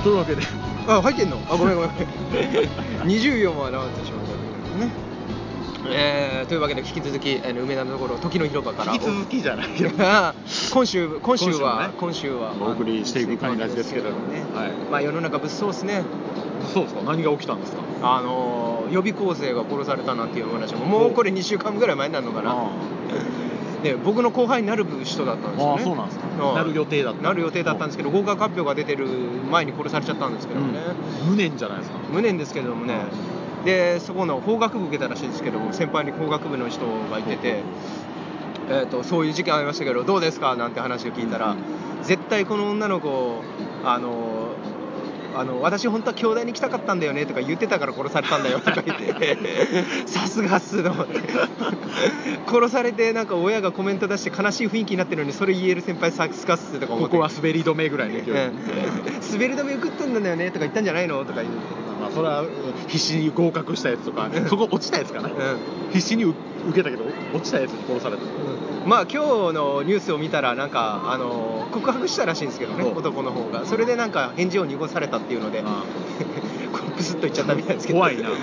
というわけであ、入ってんの？あ、ごめん24もなってしまったね。というわけで引き続き梅田のところ時の広場から引き続きじゃないけど今週はお送りしていく感じですけどもね、はい、 まあ世の中物騒ですね。 そうですか。何が起きたんですか？ 予備校生が殺されたなっていう話ももうこれ2週間ぐらい前になるのかな。で僕の後輩になる人だったんですよね。 そうなんですか。なる予定だったんですけど合格発表が出てる前に殺されちゃったんですけどね、 無念じゃないですか。 無念ですけどもね、でそこの法学部受けたらしいんですけども、先輩に法学部の人がいてて、そういう事件ありましたけどどうですかなんて話を聞いたら、絶対この女の子私本当は京大に来たかったんだよねとか言ってたから殺されたんだよとか言ってさすがっすと思って殺されてなんか親がコメント出して悲しい雰囲気になってるのにそれ言える先輩さすがっすとか思って、 ここは滑り止めぐらいの勢いで、 滑り止め受けてんだよねとか言ったんじゃないのとか言って、 まあそれは必死に合格したやつとかそこ落ちたやつかな、必死に受けたけど落ちたやつに殺された、 まあ今日のニュースを見たらなんか告白したらしいんですけどね、男の方が。それでなんか返事を濁されたっていうのでプスッと言っちゃったみたいですけど、 怖いな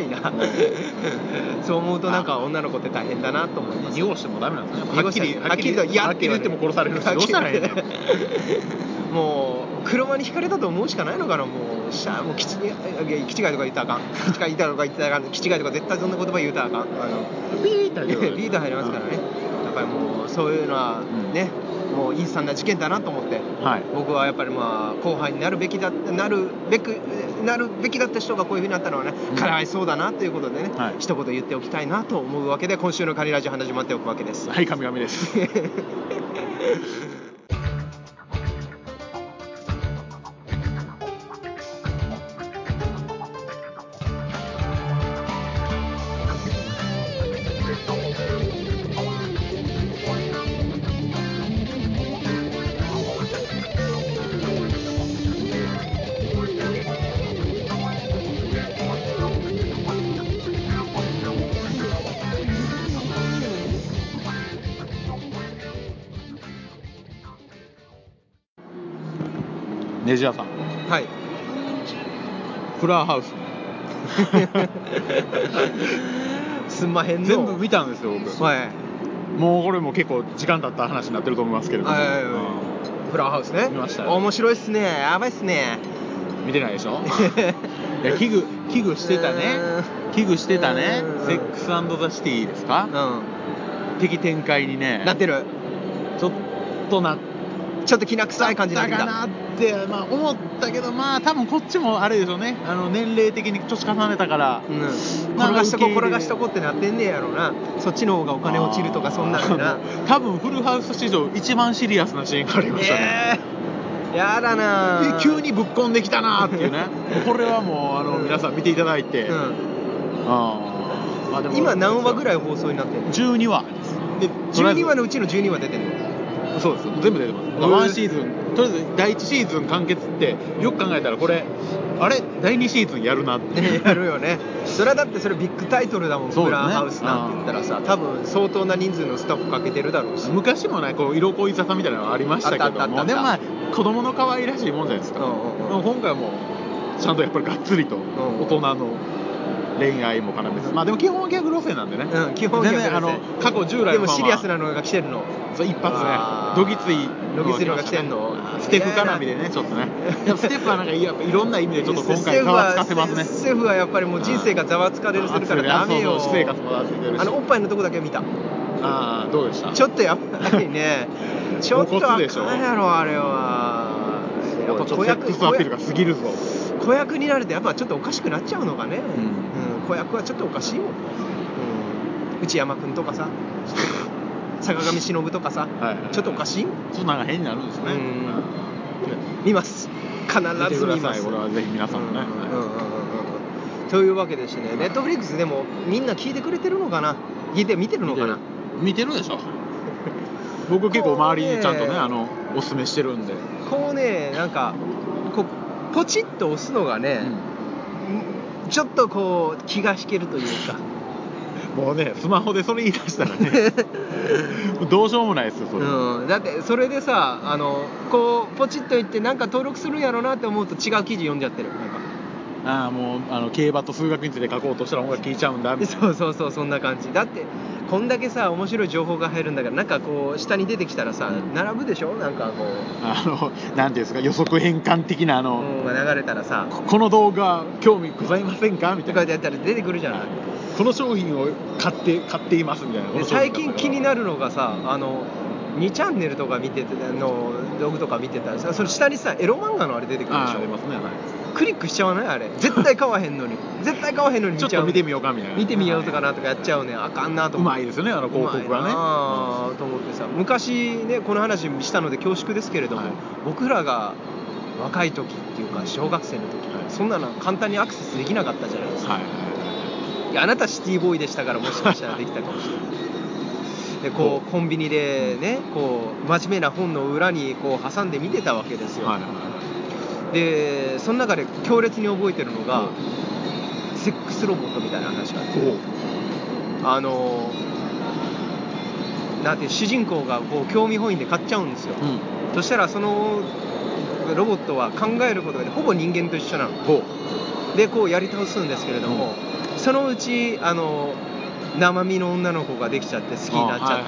そう思うとなんか女の子って大変だなと思います。 濁してもダメなんですね。はっきりと嫌って言っても殺されるし、どうしたらいいのもう車にひかれたと思うしかないのかな。もう基地違いとか言ったらあかん、基地違いとか絶対そんな言葉言うたらあかん、ビータ入りますからね。やっぱりもうそういうのはね、もう陰惨な事件だなと思って、僕はやっぱりまあ後輩になるべきだった人がこういう風になったのはね、かわいそうだなということでね、一言言っておきたいなと思うわけで、今週のカニラジ始まっておくわけです。 はい、神々ですネジ屋さん、 はい、 フラーハウスすんまへんの全部見たんですよ僕、もうこれも結構時間経った話になってると思いますけれども、 フラーハウスね、 見ましたよ。 面白いっすね、やばいっすね。 見てないでしょいや危惧してたね、セックス&ザシティですか、的展開にねなってる。 ちょっときな臭い感じになってきたかなって、思ったけど、多分こっちもあれでしょうね、年齢的に年重ねたから、 転がしとこってなってんねやろうな。そっちの方がお金落ちるとかそんなんでな。 多分フルハウス史上一番シリアスなシーンがありましたね。 やだな。 急にぶっこんできたなっていうねこれはもう皆さん見ていただいて、でも今何話ぐらい放送になってるの ？12話です。 12話のうちの12話出てるの？ そうです、全部出てます。ワンシーズン、とりあえず第1シーズン完結ってよく考えたらこれ第2シーズンやるなってやるよね。それはだってそれビッグタイトルだもん、フラーハウスなんて言ったらさ、多分相当な人数のスタッフかけてるだろうし。 昔もねこう色恋沙汰みたいなのありましたけども、でも子供の可愛らしいもんじゃないですか。今回はもうちゃんとやっぱりがっつりと大人の恋愛も絡めて、でも基本はギャグ路線なんでね、 基本ギャグ路線、 過去従来でもシリアスなのが来てるの。 そう一発ね、どぎついのが来てんの。 ステフ絡みでね、ちょっとねでもステフはなんかやっぱいろんな意味でちょっと今回ざわつかせますね。 ステフはやっぱりもう人生がざわつかれるするからダメよ。 私生活もざわついてるし、 おっぱいのとこだけ見た。 どうでした？ ちょっとやっぱりねちょっとあかんやろあれは。やっぱ子役セックスアピールが過ぎるぞ。 子役になるとやっぱちょっとおかしくなっちゃうのかね。子役はちょっとおかしいもん。内山くんとかさ坂上忍とかさ、ちょっとおかしい。ちょっとなんか変になるんですね。 見ます。必ず見ます。 これはぜひ皆さんもね。 というわけでしてね、ネットフリックスでもみんな聞いてくれてるのかな。見てるのかな。 見てるでしょ。僕結構周りにちゃんとねおすすめしてるんで。 こうねなんかポチッと押すのがね、ちょっとこう気が引けるというか。 もうねスマホでそれ言い出したらねどうしようもないですよそれ、 だってそれでさこうポチッといってなんか登録するんやろうなって思うと違う記事読んじゃってる。なんかもう競馬と数学について書こうとしたら音楽聴いちゃうんだみたいな。 そうそんな感じだって。こんだけさ面白い情報が入るんだからなんかこう下に出てきたらさ、並ぶでしょ。なんかこうなんていうんですか予測変換的なが流れたらさこの動画興味ございませんかみたいなやったら出てくるじゃない。 この商品を買っていますみたいな。 最近気になるのがさ2チャンネルとか見てて動画とか見てたらさその下にさエロ漫画のあれ出てくるでしょ。 出ますね、はい、 クリックしちゃわないあれ絶対買わへんのにちょっと見てみようかみたいな。 見てみようとかなとかやっちゃうね。あかんなと思って。 うまいですよね広告がね。 と思ってさ昔ねこの話したので恐縮ですけれども、僕らが若い時っていうか小学生の時、そんなの簡単にアクセスできなかったじゃないですか、いやあなたシティボーイでしたからもしかしたらできたかもしれないでこうコンビニでねこう真面目な本の裏にこう挟んで見てたわけですよ、でその中で強烈に覚えてるのが、セックスロボットみたいな話があってなんて主人公がこう興味本位で買っちゃうんですよ、そしたらそのロボットは考えることがほぼ人間と一緒なのでこうやり倒すんですけれども、そのうち生身の女の子ができちゃって好きになっちゃって、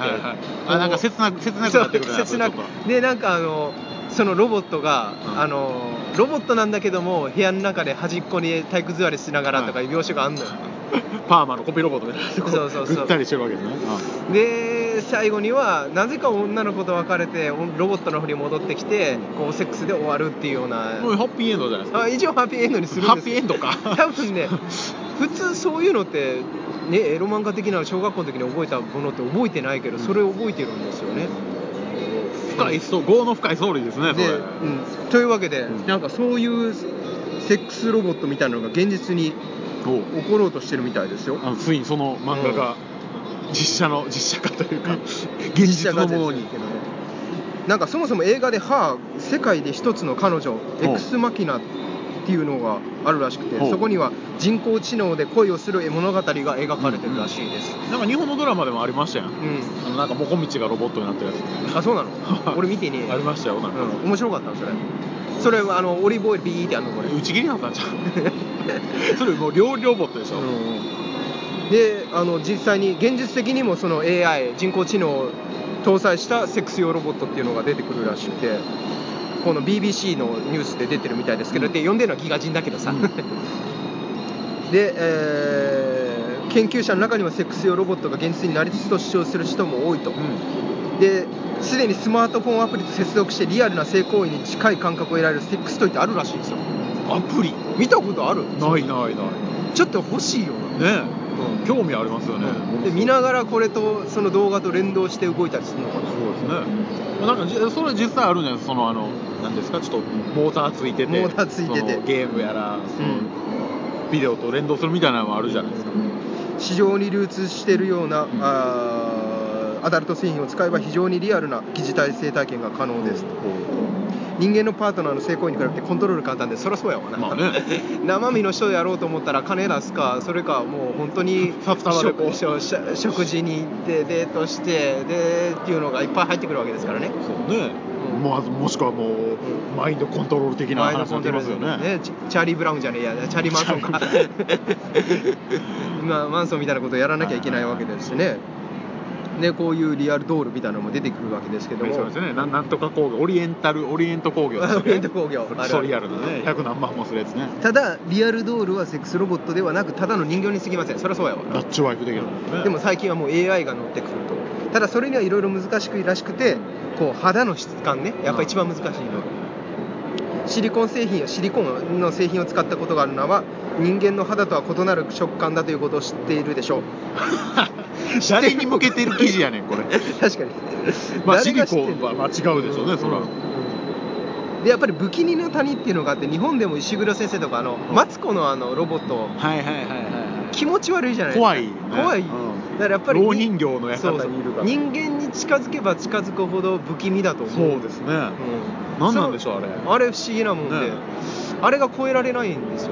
なんか切なくなってくるな。 切なくでなんかそのロボットが、ロボットなんだけども部屋の中で端っこに体育座りしながらとかいう描写があんのよ、 パーマのコピーロボットみたいなそうぐったりしてるわけですね。 で最後にはなぜか女の子と別れてロボットの方に戻ってきてこうセックスで終わるっていうようなハッピーエンドじゃないですか。 一応ハッピーエンドにするんです。 ハッピーエンドか多分ね普通そういうのってねエロ漫画的な小学校の時に覚えたものって覚えてないけど、それを覚えてるんですよね。 業の深いストーリーですねそれ。 というわけで、なんかそういうセックスロボットみたいなのが現実に起ころうとしてるみたいですよ。 ついにその漫画が実写化というか、現実のものに。 なんかそもそも映画で世界で一つの彼女エクスマキナっていうのがあるらしくて、そこには人工知能で恋をする物語が描かれてるらしいです、 なんか日本のドラマでもありましたよ、なんかモコミチがロボットになってるやつ。 あ、そうなの俺見てねえ。 ありましたよなんか、 面白かったのそれはオリーブオイルビーってやるのこれ打ち切りなったんじゃんそれもう料理ロボットでしょ、 で実際に現実的にもその AI 人工知能を搭載したセックス用ロボットっていうのが出てくるらしくて、この BBC のニュースで出てるみたいですけど、で読んでるのはギガ人だけどさ、で、研究者の中にはセックス用ロボットが現実になりつつと主張する人も多いと、ですでにスマートフォンアプリと接続してリアルな性行為に近い感覚を得られるセックストイってあるらしいんですよ。 アプリ見たことある？ ないちょっと欲しいよなね。興味ありますよね、 で見ながらこれとその動画と連動して動いたりするのかな。 そうですね。なんかそれ実際あるんじゃないですか。何ですか、ちょっとモーターついててゲームやらビデオと連動するみたいなのもあるじゃないですか。 市場に流通しているような、アダルト製品を使えば非常にリアルな疑似生体験が可能です。人間のパートナーの性行為に比べてコントロール簡単で、そりゃそうやわな、生身の人でやろうと思ったら金出すか、それかもう本当に食事に行ってデートしてでっていうのがいっぱい入ってくるわけですからね。 そうね、もしくはもう、マインドコントロール的な話になってますよね。 チャーリー・ブラウンじゃねえや、チャーリー・マンソンかマンソンみたいなことをやらなきゃいけないわけですしね。でこういうリアルドールみたいなのも出てくるわけですけども、 そうですね、なんとか工業、オリエント工業ですね。 オリエント工業、 クソリアルなね、100何万もするやつね。 ただリアルドールはセックスロボットではなくただの人形に過ぎません。そりゃそうやわな。 ダッチワイフ的なもんですね。 でも最近はもう AI が乗ってくると。ただそれにはいろいろ難しくらしくて、こう肌の質感ね、やっぱ一番難しいのは、シリコンの製品を使ったことがあるのは人間の肌とは異なる食感だということを知っているでしょう誰に向けてる記事やねんこれ確かにシリコンは違うでしょうね、そら。 でやっぱり不気味の谷っていうのがあって、日本でも石黒先生とかマツコのロボット、気持ち悪いじゃないですか。怖い、だからやっぱり老人形の館にいるから、 人間に近づけば近づくほど不気味だと思う。 そうですね、何なんでしょうあれ不思議なもんで、あれが超えられないんですよね。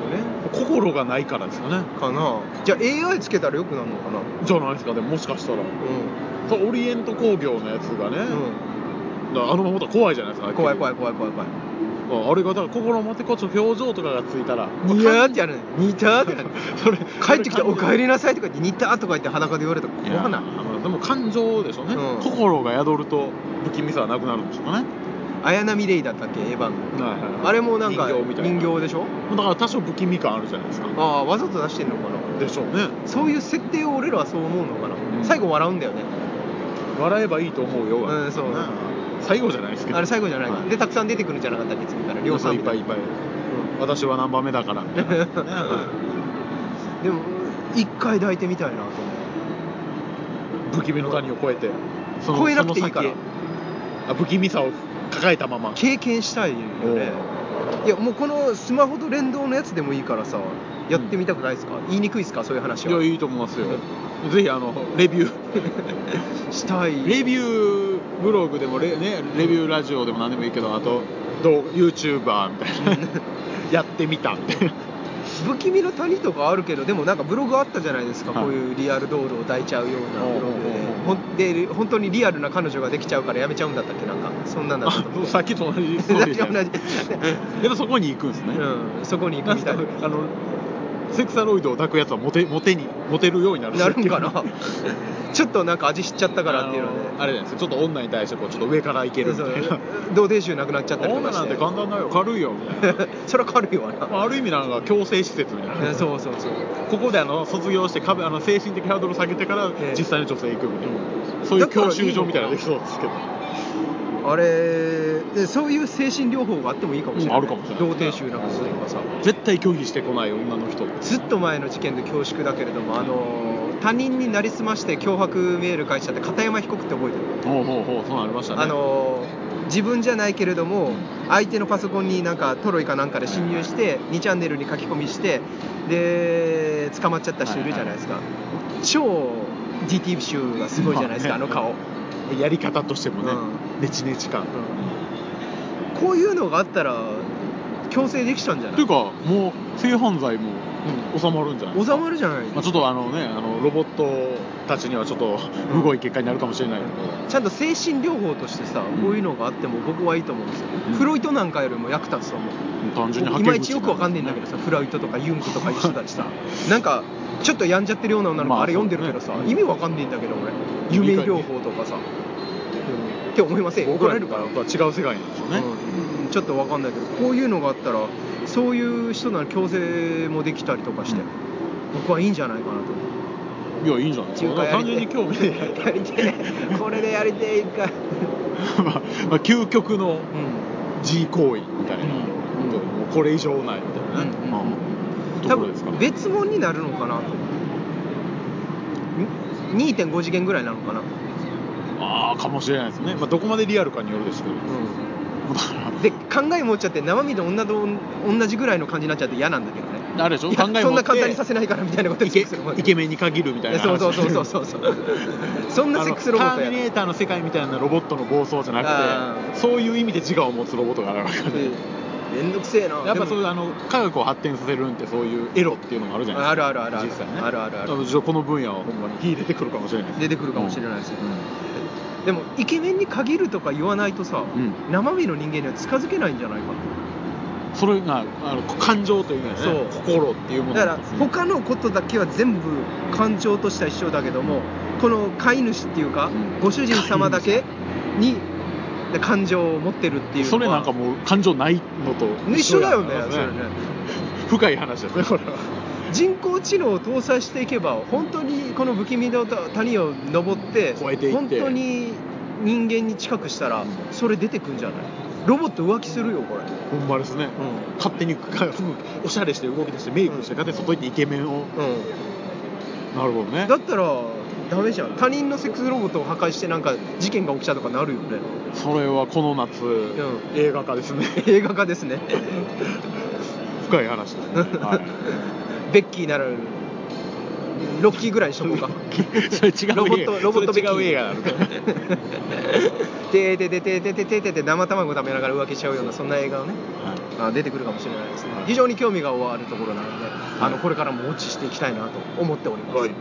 心がないからですかね。 かな。じゃあ AI つけたらよくなるのかな。 じゃないですか。でももしかしたら、オリエント工業のやつがね、だからあのままだ怖いじゃないですか。 怖い。あれがだから心持ってこっちの表情とかがついたらニヤーってやる。ニターってなる。それ帰ってきてお帰りなさいとか言ってニターとか言って裸で言われたら怖ない。 でも感情でしょうね、心が宿ると不気味さはなくなるんでしょうかね。 綾波レイだったっけ、エヴァンの、あれもなんか人形でしょ。 だから多少不気味感あるじゃないですか。 わざと出してんのかな。 でしょうね。 そういう設定を俺らはそう思うのかな、最後笑うんだよね。 笑えばいいと思うよ。 そうね。 最後じゃないですけど。 あれ最後じゃないか、でたくさん出てくるんじゃなかったっけ、次から量産いっぱい、私は何番目だからみたいなでも一回抱いてみたいなと思う。不気味の谷を越えて、 越えなくていいから、 不気味さを抱えたまま経験したいよね。いやもうこのスマホと連動のやつでもいいからさ、やってみたくないですか。言いにくいですか、そういう話は。 いや、いいと思いますよ。ぜひレビューしたい。 レビューブログでもレビューラジオでも何でもいいけど、あとYouTuber みたいなやってみたみたいな。 不気味の谷とかあるけど、でもなんかブログあったじゃないですか、こういうリアル道路を抱いちゃうようなブログで、本当にリアルな彼女ができちゃうからやめちゃうんだったっけ、なんかそんなんだったと思う。 さっきと同じストーリーじゃないけど、そこに行くんですね。 そこに行くみたいな。 セクサロイドを抱くやつはモテるようになるんかなちょっとなんか味知っちゃったからっていうので、 あれじゃないですか、ちょっと女に対してちょっと上からいけるみたいな。 童貞臭なくなっちゃったりとかして、 女なんて簡単だよ、軽いよみたいなそれは軽いわな。 ある意味なんか強制施設みたいな。 そうここで卒業して精神的ハードル下げてから実際に女性行くみたいな、そういう教習所みたいなのできそうですけど、 あれでそういう精神療法があってもいいかもしれない、 あるかもしれない。 童貞臭なくすとかさ、 絶対拒否してこない女の人、 ずっと前の事件で恐縮だけれども、他人になりすまして脅迫メール返しちゃって片山被告って覚えてる？ そうなりましたね。 自分じゃないけれども相手のパソコンになんかトロイかなんかで侵入して2チャンネルに書き込みしてで捕まっちゃった人いるじゃないですか、超 DT 臭がすごいじゃないですか、あの顔、 やり方としてもね、ネチネチ感、 こういうのがあったら強制できちゃうんじゃない？ というかもう性犯罪も収まるんじゃないですか。 収まるじゃない。 ちょっとロボットたちにはちょっとむごい結果になるかもしれないけど、 ちゃんと精神療法としてさ、こういうのがあっても僕はいいと思うんですよ、フロイトなんかよりも役立つと思う。 単純にいまいちよくわかんないんだけどさ、フライトとかユングとかいう人たちさなんかちょっと病んじゃってるような女の子あれ読んでるけどさ、意味わかんないんだけど俺、夢療法とかさ、って思いません？怒られるから。 違う世界なんでしょうね、 ちょっとわかんないけど、こういうのがあったらそういう人なら強制もできたりとかして、僕はいいんじゃないかなと思う。 いや、いいんじゃないですか。単純に興味でやりてえこれでやりてえか究極の G 行為みたいな、もうこれ以上ないみたいなね、 多分別物になるのかなと思う。 2.5 次元ぐらいなのかな。 かもしれないですね。どこまでリアルかによるですけど、 で考え持っちゃって生身の女と同じぐらいの感じになっちゃって嫌なんだけどね。 あれでしょ、考え持ってそんな簡単にさせないからみたいなこと言ってイケメンに限るみたいな話。 そうそんなセックスロボットターミネーターの世界みたいなロボットの暴走じゃなくて、そういう意味で自我を持つロボットがあるわけで、 めんどくせえな。 やっぱそういう科学を発展させるんってそういうエロっていうのもあるじゃないですか。 ある実際ね。あるこの分野はほんまに火出てくるかもしれないです。 出てくるかもしれないですよ、でもイケメンに限るとか言わないとさ、生身の人間には近づけないんじゃないかな。 それが感情というかね、心っていうものだから他のことだけは全部感情としては一緒だけども、この飼い主っていうか、ご主人様だけに感情を持ってるっていうのは、 それなんかもう感情ないのと一緒だよね。それね、 深い話ですね、これは。 人工知能を搭載していけば本当にこの不気味の谷を登って越えていって本当に人間に近くしたらそれ出てくんじゃない？ロボット浮気するよこれ。 ほんまですね、勝手におしゃれして動き出してメイクして勝手に外行ってイケメンを、なるほどね。 だったらダメじゃん。他人のセックスロボットを破壊してなんか事件が起きたとかなるよね。 それはこの夏、映画化ですね。 映画化ですね。 深い話ですね、 ベッキーならロッキーぐらいにしとこうか。 それ違うロボットベッキー。 違う映画なのか。 で生卵食べながら浮気しちゃうようなそんな映画をね、出てくるかもしれないですね。非常に興味があるところなので、これからもウォッチしていきたいなと思っております。はい。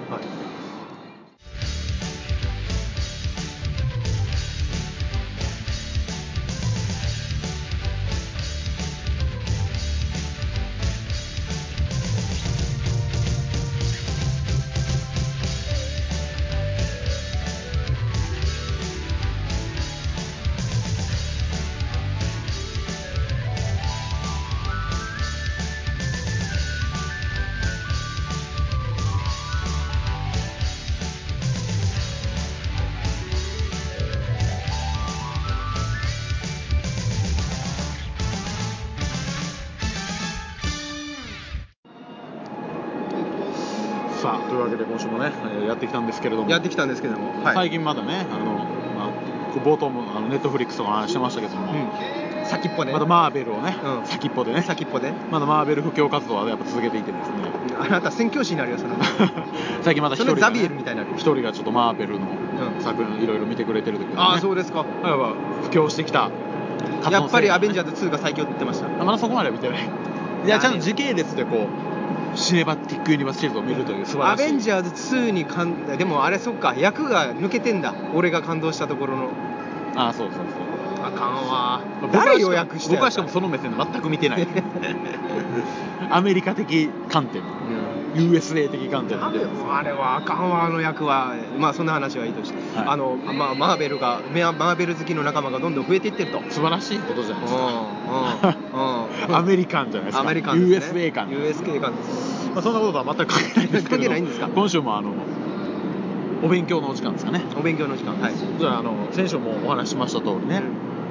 さあというわけで今週もねやってきたんですけれども、 はい、 最近まだね冒頭もネットフリックスとか話してましたけども、 先っぽね、 まだマーベルをね、先っぽでまだマーベル布教活動はやっぱ続けていてですね、 あなた宣教師になるよその最近まだ一人が、 ザビエルみたいになる、 一人がちょっとマーベルの作品いろいろ見てくれてるということで、ね、 ああそうですか。 やっぱ布教してきたやっぱりアベンジャーズ2が最強って言ってました。 まだそこまでは見てない。いやちゃんと時系列でこうシネマティックユニバースシリーズを見るという素晴らしい。 アベンジャーズ2にでもあれそっか、役が抜けてんだ、俺が感動したところの。 ああそうあかんわ。誰予約して僕はしかもその目線で全く見てないアメリカ的観点、USA 的観点なんで、 あれはあかんわ、あの役は。まあそんな話はいいとして、マーベル好きの仲間がどんどん増えていってると。 素晴らしいことじゃないですか。アメリカンじゃないですか。 アメリカンですね。 USA 感。 USA 感です。 そんなこととは全く関係ないんですけど。 関係ないんですか。 今週もお勉強のお時間ですかね。 お勉強の時間。はい。 じゃあ先週もお話ししました通りね、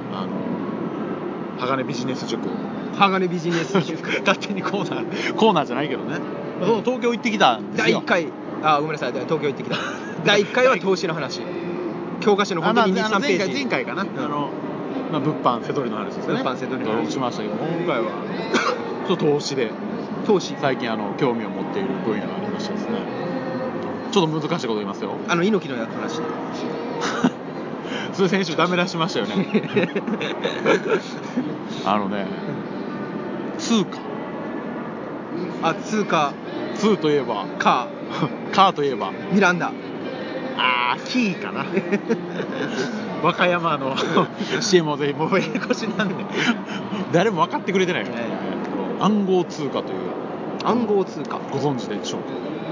鋼ビジネス塾。 鋼ビジネス塾。 勝手にコーナーじゃないけどね。その東京行ってきたんですよ。 第1回。ごめんなさい。東京行ってきた。第1回は投資の話。教科書の本当に2、3ページ。 前回かな。物販瀬取りの話ですね。 物販瀬取りの話しましたけど、今回はちょっと投資最近興味を持っている分野がありましてですね、ちょっと難しいこと言いますよ。 猪木の話ね。 それ先週ダメ出しましたよね。通貨。通といえばカーといえばミランダ。 キーかな。和歌山の CM をぜひ、もうややこしなんで誰も分かってくれてないから、暗号通貨という暗号通貨ご存知でしょうか。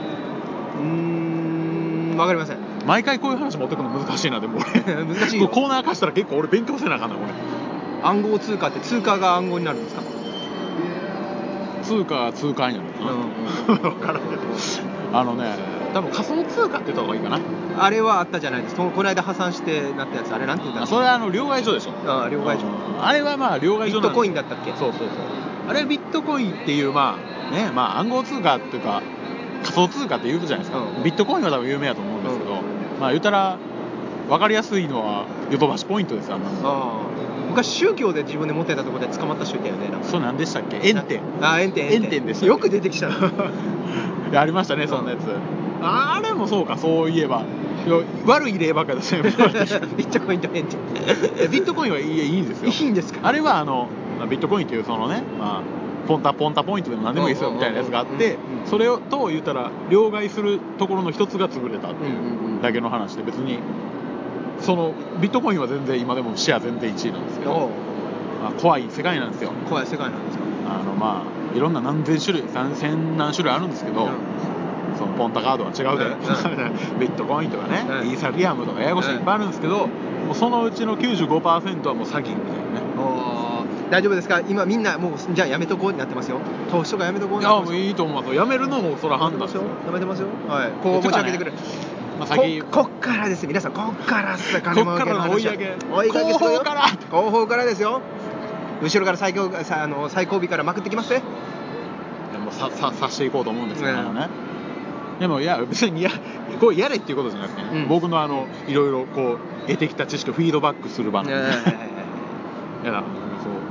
分かりません。 毎回こういう話持ってくるの難しいな。でも俺難しいよ。 コーナー化したら結構俺勉強せなあかんな。これ暗号通貨って通貨が暗号になるんですか。 通貨が通貨になるのかな。分からんけど多分仮想通貨って言った方がいいかな。 あれはあったじゃないですか。この間破産してなったやつ、あれなんて言うんだっけ。 それは両替所でしょ。 両替所。 あれは両替所ビットコインだったっけ。 そうあれはビットコインっていう暗号通貨っていうか仮想通貨って言うじゃないですか。ビットコインは多分有名だと思うんですけど、言ったら分かりやすいのはヨドバシポイントですよ。 昔宗教で自分で持ってたところで捕まった人いたよね。 それ何でしたっけ。円点でした。 よく出てきた。 ありましたね、そんなやつ。あれもそうか、そういえば悪い例ばっかりですね。ビットコインと円点。 ビットコインはいいんですよ。 いいんですか。 あれはビットコインっていうそのね、ポンタポイントでも何でもいいですよみたいなやつがあって、それをと言ったら両替するところの一つが潰れたっていうだけの話で、別にそのビットコインは全然今でもシェア全然1位なんですけど、怖い世界なんですよ。 怖い世界なんですか。 いろんな何千種類千何種類あるんですけど、そのポンタカードは違うで、ビットコインとかね、イーサリアムとかややこしいいっぱいあるんですけど、もうそのうちの 95% はもう詐欺みたいなね。 大丈夫ですか。今みんなもうじゃあやめとこうになってますよ。投資とかやめとこう。 いやもういいと思いますよ。やめるのもそれは判断ですよ。 やめてますよ。はい。こう持ち上げてくれ。こっからです皆さん。こっからっす。金儲けの話。後方からですよ。後ろから最後尾からまくってきますね。 もうさしていこうと思うんですけどね。でも別にこうやれっていうことじゃなくて、僕のいろいろこう得てきた知識をフィードバックする場なんで。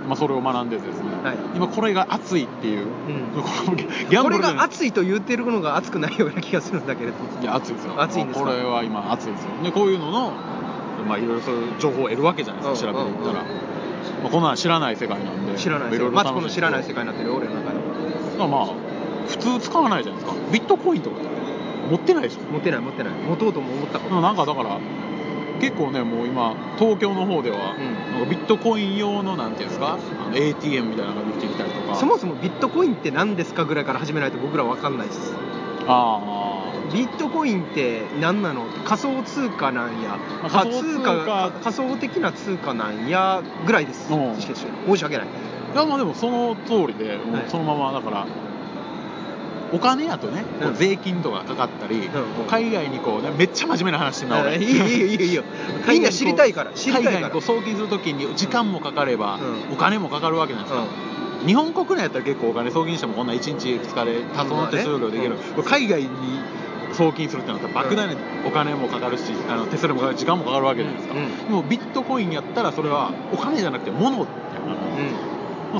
まあ、それを学んでですね、 はい、 今これが熱いっていう、 これが熱いと言ってるのが熱くないような気がするんだけれども。 いや熱いですよ。 熱いんですか。 これは今熱いですよ。でこういうののまあいろいろそういう情報を得るわけじゃないですか、調べていったら、まあ、こんなの知らない世界なんで、 知らない世界、マツコの知らない世界になってる俺の中では。 まあ普通使わないじゃないですか。ビットコインとか持ってないでしょ。 持ってない持とうとも思ったことない。 なんかだから結構ね、もう今東京の方では、なんかビットコイン用のなんていうんですか、ATM みたいなのができてきたりとか。 そもそもビットコインって何ですかぐらいから始めないと僕ら分かんないです。ビットコインって何なの、仮想通貨なんや、仮想的な通貨なんやぐらいです。申し訳ない。 いやまあでもその通りで、もうそのままだからお金やとね、税金とかかかったり、海外にこうね、めっちゃ真面目な話してんな俺。 いいよみんな知りたいから。 海外にこう送金するときに時間もかかれば、お金もかかるわけじゃないですか。日本国内やったら結構お金送金してもこんな1日2日で多少の手数料できる、海外に送金するってなったら莫大なお金もかかるし、手数料もかかるし時間もかかるわけじゃないですか。でもビットコインやったらそれはお金じゃなくて物やから、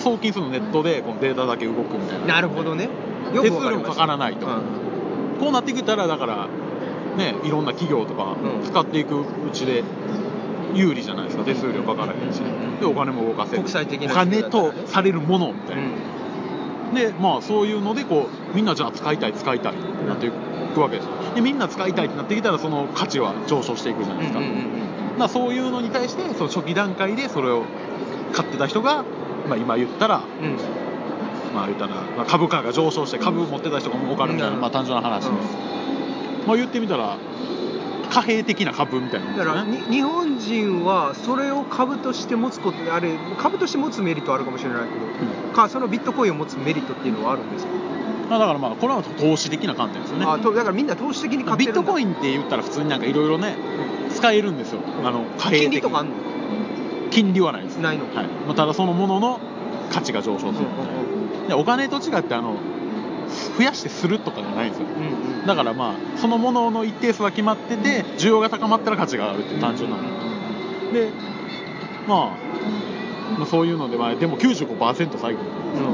送金するのネットでこのデータだけ動くみたいな。 なるほどね。 手数料もかからないと、こうなってきたらだからね、いろんな企業とか使っていくうちで有利じゃないですか。手数料かからへんし、でお金も動かせる、 国際的なお金とされるものみたいな、でまあそういうのでこうみんなじゃあ使いたいってなっていくわけですよ。でみんな使いたいってなってきたらその価値は上昇していくじゃないですか。だからそういうのに対してその初期段階でそれを買ってた人が、まあ、今言ったら、まあ言ったら、まあ、株価が上昇して株持ってた人が儲かるみたいな、まあ単純な話です。まあ言ってみたら貨幣的な株みたいなもんですね。 だから日本人はそれを株として持つことで、あれ株として持つメリットはあるかもしれないけど、そのビットコインを持つメリットっていうのはあるんですか。 だからまあこれは投資的な観点ですよね。 だからみんな投資的に買ってるんだ。 ビットコインって言ったら普通になんかいろいろね使えるんですよ。貨幣的金利とかあんの。 金利はないです。 ないの。 はい。ただそのものの価値が上昇するみたいな。でお金と違って増やしてするとかじゃないんですよ。だからまあそのものの一定数は決まってて、需要が高まったら価値が上がるっていう単純なの。でまあそういうので、まあでも 95% 最後。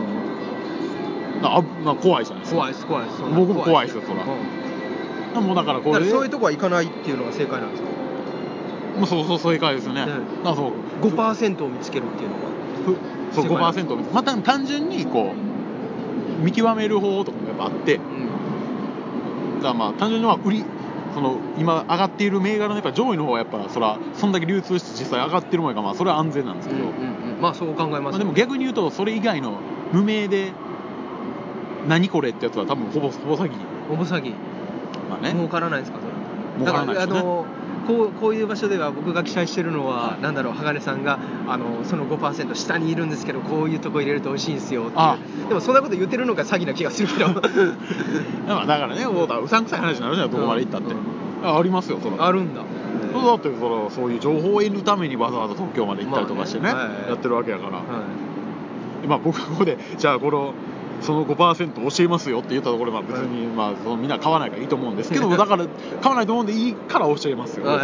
怖いじゃないですか。 怖いです。 僕も怖いですよそら。もうだからこれそういうとこは行かないっていうのが正解なんですか。 もうそう正解ですよね。 そう 5% を見つけるっていうのが。 そう 5% また単純にこう見極める方法とかもやっぱあって、だからまあ単純にはその今上がっている銘柄のやっぱ上位の方はやっぱそんだけ流通して実際上がってるもんやから、まあそれは安全なんですけど、 まあそう考えます。 でも逆に言うとそれ以外の無名で何これってやつは多分ほぼ詐欺。まあね。儲からないですかそれ。 儲からないですね。 こういう場所では僕が期待してるのは、なんだろう、鋼さんがその 5% 下にいるんですけどこういうとこ入れると美味しいんですよっていう。でもそんなこと言ってるのが詐欺な気がするけどだからね、うさんくさい話になるじゃん、どこまで行ったって。ありますよそれ。あるんだ。 だってそういう情報を得るためにわざわざ東京まで行ったりとかしてね、やってるわけやから、まあ僕がここでじゃあその 5% 教えますよって言ったところは別に、まあみんな買わないからいいと思うんですけど、だから買わないと思うんでいいから教えますよ。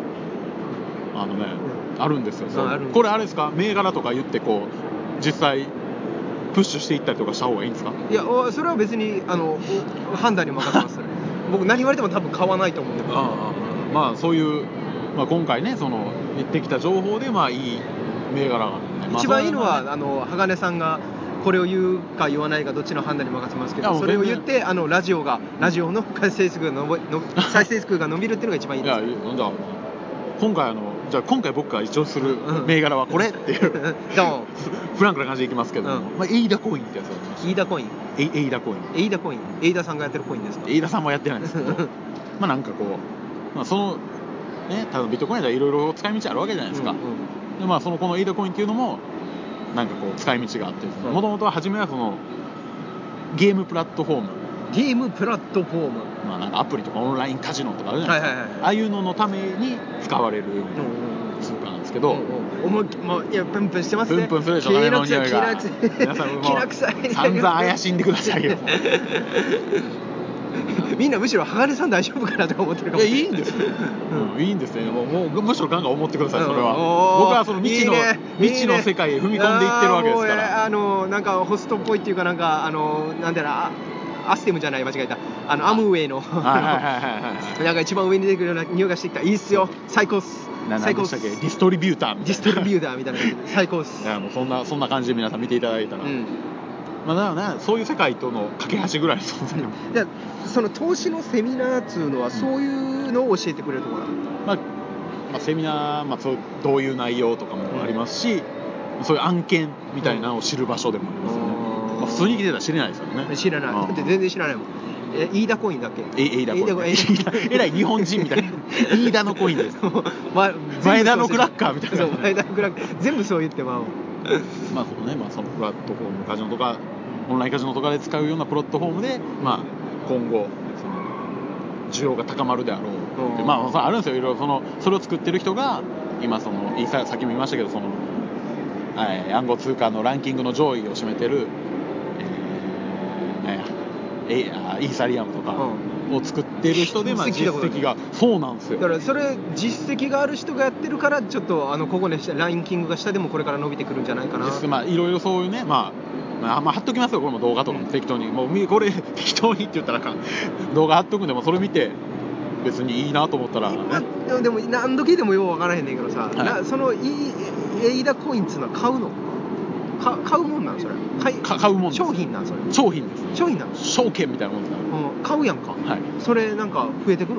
あるんですよ。これあれですか、銘柄とか言ってこう実際プッシュしていったりとかした方がいいんですか。 いやそれは別に判断に任せます僕何言われても多分買わないと思うんで。 まあそういう、まあ、今回ねその言ってきた情報でまあいい銘柄が、 一番いいのは鋼さんがこれを言うか言わないかどっちの判断に任せますけど、それを言ってラジオの再生数が伸びるっていうのが一番いいです。今回僕が一応する銘柄はこれっていうフランクな感じでいきますけども、まあ、エイダコインってやつがあります。エイダコインエイダさんがやってるコインですか。 エイダさんもやってないんですけどまあなんかこう、まあ、そのね多分ビットコインではいろいろ使い道あるわけじゃないですか。でまあこのエイダコインっていうのもなんかこう使い道があって、もともとは初めはそのゲームプラットフォーム、まあなんかアプリとかオンラインカジノとかあるじゃないですか、ああいうののために使われるような通貨なんですけど、 いやプンプンしてますね。 プンプンするでしょ、金の匂いが。皆さんもきな臭い散々怪しんでくださいよみんなむしろ鋼さん大丈夫かなとか思ってるかもしれない。 いやいいんですよ、いいんですね。もうむしろガンガン思ってください。それは僕はその未知の世界へ踏み込んでいってるわけですから。 なんかホストっぽいっていうか、なんかなんだろう、アステムじゃない、間違えた、アムウェイのなんか一番上に出てくるような匂いがしてきた。いいっすよ、最高っす。 最高っす。ディストリビューターみたいな。 ディストリビューターみたいな感じで最高っす。 いやもうそんな感じで皆さん見ていただいたら、まあだからね、そういう世界との架け橋ぐらいの存在。 じゃあその投資のセミナーっつうのはそういうのを教えてくれるところなの？ まあセミナー、そうどういう内容とかもありますし、そういう案件みたいなのを知る場所でもありますよね。普通に来てたら知れないですよね。 知らない。だって全然知らないもん。飯田コインだっけ？ 飯田コイン。えらい日本人みたいな。飯田のコインです。前田のクラッカーみたいな。 そう、前田のクラッカー。全部そう言ってまう。 まあそうね、そのプラットフォーム、カジノとかオンラインカジノとかで使うようなプラットフォームで、まあ今後その需要が高まるであろうって、まああるんですよ。いろいろそれを作ってる人が今さっきも言いましたけど、暗号通貨のランキングの上位を占めてるイーサリアムとかを作ってる人で、まあ実績がそうなんですよ。 だからそれ実績がある人がやってるから、ちょっとここねランキングが下でもこれから伸びてくるんじゃないかな。 まあいろいろそういうね、まあ貼っときますよ。これも動画とかも適当に、もうこれ適当にって言ったら動画貼っとくんでもそれ見て別にいいなと思ったら、 でも何度聞いてもよう分からへんねんけどさ、そのエイダコインっつうのは買うの？買うもんなんそれ？ 買うもんです。 商品なんそれ？ 商品です。 商品なの？ 証券みたいなもんですから。 買うやんか。それなんか増えてくの？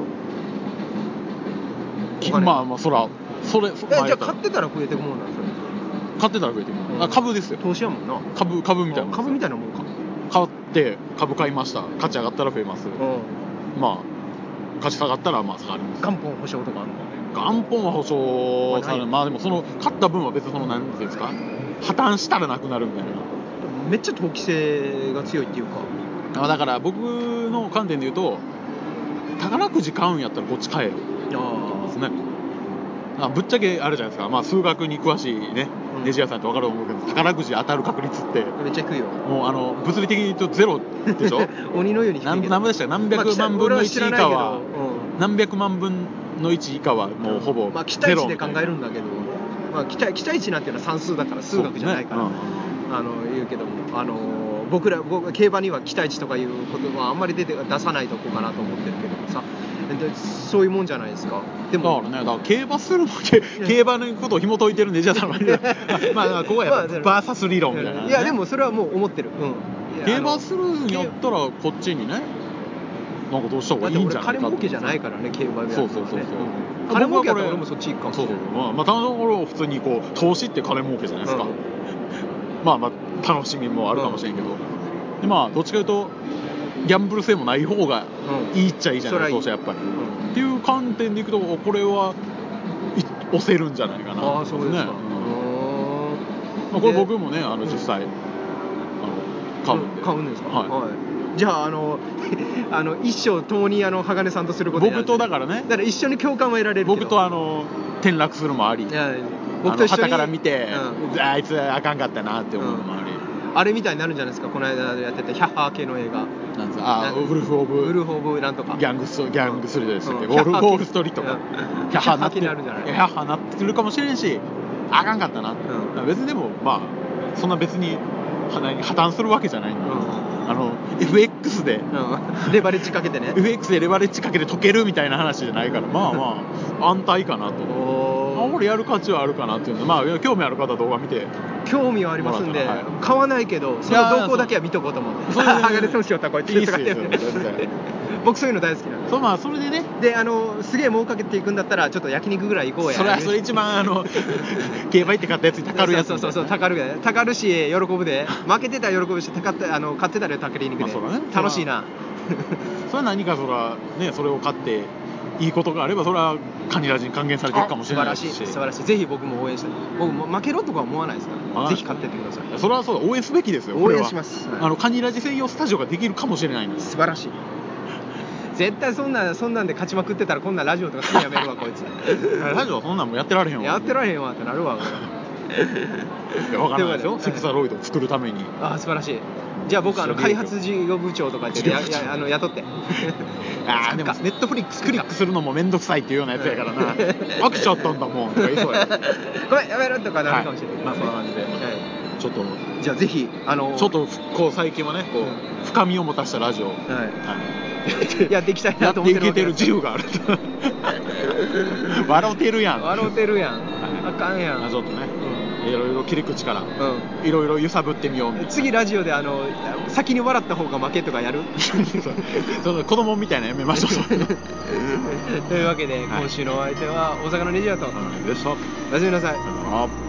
まあそれじゃあ買ってたら増えてくもんなんそれ？ 買ってたら増えてくる。株ですよ。 投資やもんな。 株みたいなもん。 株みたいなもんか。 買って株買いました。価値上がったら増えます。まあ価値下がったらまあ下がります。 元本保証とかあるの？ 元本は保証され、まあでもその買った分は別になんていうんですか、破綻したらなくなるみたいな。 めっちゃ投機性が強いっていうか。 だから僕の観点で言うと、宝くじ買うんやったらこっち買えよですね。ぶっちゃけあるじゃないですか。まあ数学に詳しいね、ネジ屋さんって分かると思うけど、宝くじ当たる確率ってめっちゃ低いよ。 もう物理的に言うとゼロでしょ。 鬼のように低いけど。 何分でしたか？何百万分の1以下は、何百万分の1以下はもうほぼゼロ。 まあ期待値で考えるんだけど、まあ期待値なんていうのは算数だから数学じゃないから、言うけども、僕競馬には期待値とかいうことはあんまり出さないとこかなと思ってるけどもさ、そういうもんじゃないですか。でもだから競馬するも競馬のことを紐解いてるんで、じゃあまあここはやっぱバーサス理論みたいな、ね。 いやでもそれはもう思ってる。 競馬するんやったらこっちにね、なんかどうした方がいいんじゃないか。 金儲けじゃないからね、競馬でやるのはね。 金儲けやったら俺もそっち行くかもしれない。 まあ単純に普通に投資って金儲けじゃないですか。まあ楽しみもあるかもしれんけど、でまあどっちかというとギャンブル性もない方がいいっちゃいいじゃないですか、やっぱり、っていう観点でいくと、これは押せるんじゃないかな。 あ、そうですか。 これ僕もね、実際買うんですか。はい。じゃあ一生共に鋼さんとすることになる。 僕とだから一緒に共感は得られるけど。 僕と転落するもあり、僕と一緒に旗から見て、あいつあかんかったなって思うのもあり、 あれみたいになるんじゃないですか。この間やってたヒャッハー系の映画なんですか。ウルフ・オブなんとかギャングストリートでしたっけ。ウォールストリートか。 ヒャッハー系になるんじゃない。 ヒャッハーなってるかもしれんし、あかんかったなって、別にでもまあそんな別に破綻するわけじゃないんで、FX でレバレッジかけてね。 FX でレバレッジかけて解けるみたいな話じゃないから、まあ安泰かなと。これやる価値はあるかなっていうので、興味ある方は動画見て。 興味はありますんで、買わないけどその動向だけは見とこうと思って。鋼損しよったこいついいっすよ僕そういうの大好きなんで。 それでね。 ですげえ儲かけていくんだったらちょっと焼肉ぐらい行こうや。 それ一番競馬行って買ったやつにたかるやつ。 そうたかるし喜ぶで。負けてたら喜ぶし、買ってたらたかりに行くで。楽しいな。 それは何かそれを買っていいことがあれば、それはカニラジに還元されていくかもしれないし。 素晴らしい。ぜひ僕も応援したい。僕も負けろとか思わないですから、ぜひ買ってってください。 それはそうだ、応援すべきですよ。 応援します。 カニラジ専用スタジオができるかもしれないんです。 素晴らしい。絶対そんなんで勝ちまくってたら、こんなラジオとかすぐやめるわこいつ。 ラジオそんなんもやってられへんわ。 やってられへんわってなるわ。 いや分からないですよ。セクサロイドを作るために。 素晴らしい。 じゃあ僕開発事業部長とかって雇ってでもネットフリックスクリックするのもめんどくさいっていうようなやつやからな飽きちゃったんだもんとか言いそうやごめんやめろとかなるかもしれない、 まあそんな感じで、ちょっとじゃあぜひちょっとこう最近はねこう、深みを持たしたラジオ、 やっていきたいなと思ってるわけやっていけてる自由がある笑うてるやんあかんやん。 ちょっとね、いろいろ切り口からいろいろ揺さぶってみようみたいな。 次ラジオで先に笑った方が負けとかやるその子供みたいなやめましょうというわけで、今週のお相手は大阪のネジヤとでした。 おやすみなさい。